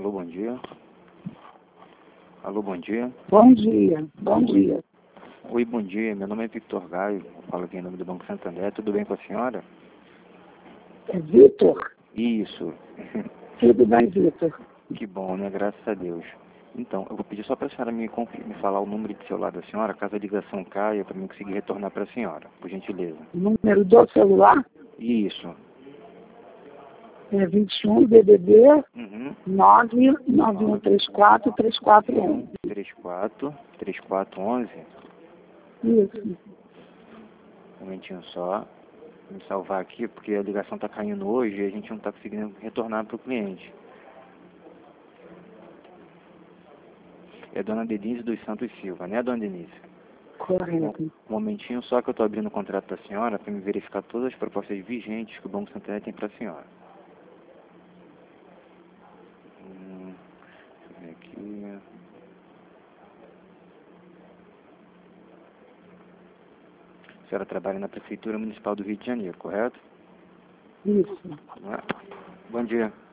Alô, bom dia. Alô, bom dia. Bom dia, bom dia. Oi, bom dia. Meu nome é Victor Gaio. Eu falo aqui em nome do Banco Santander. Tudo bem com a senhora? É Vitor? Isso. Tudo bem, Vitor? Que bom, né? Graças a Deus. Então, eu vou pedir só para a senhora me falar o número de celular da senhora, caso a ligação caia, para mim conseguir retornar para a senhora, por gentileza. Número do celular Isso. é 21 DDD Uhum. 99134 3411. 3411. Isso. Um momentinho só. Vou me salvar aqui, porque a ligação está caindo hoje e a gente não está conseguindo retornar para o cliente. É Dona Denise dos Santos Silva, né, Dona Denise? Correto. Um momentinho só que eu estou abrindo o contrato da senhora para me verificar todas as propostas vigentes que o Banco Santander tem para a senhora. Deixa eu ver aqui. A senhora trabalha na Prefeitura Municipal do Rio de Janeiro, correto? Isso. Bom dia.